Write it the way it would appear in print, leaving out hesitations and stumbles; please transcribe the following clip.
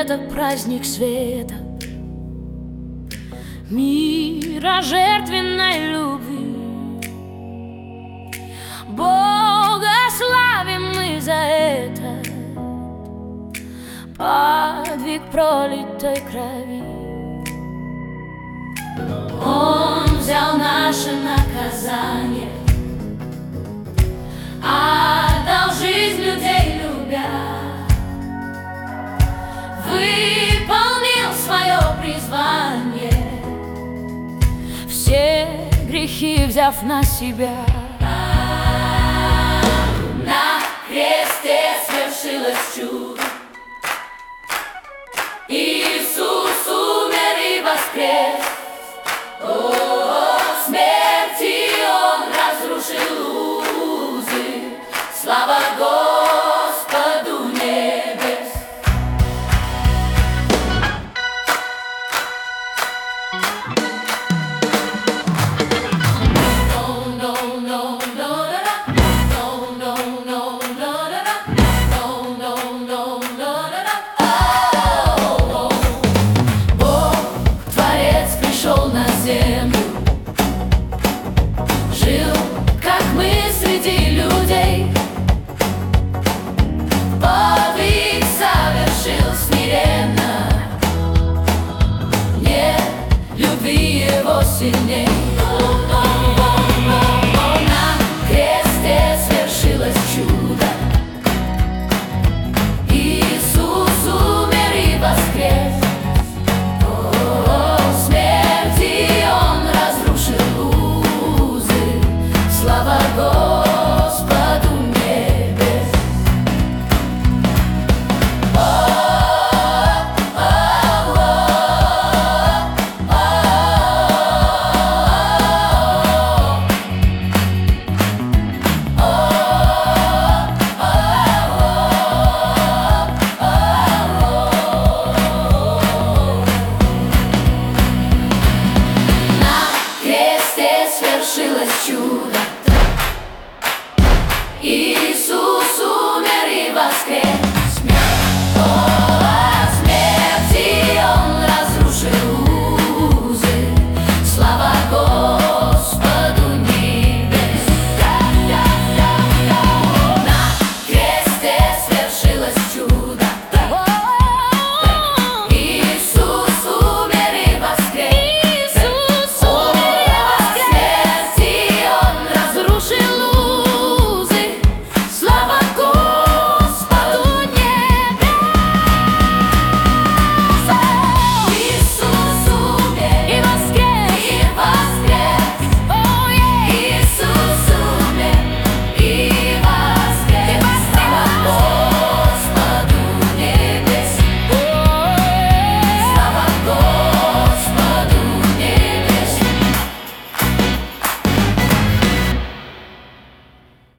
это праздник света, мира жертвенной любви. Бога славим мы за это, подвиг пролитой крови. Он взял наше наказание, отдал жизнь людей любя, выполнил свое призвание, все грехи взяв на себя. На кресте свершилось чудо, Иисус умер и воскрес.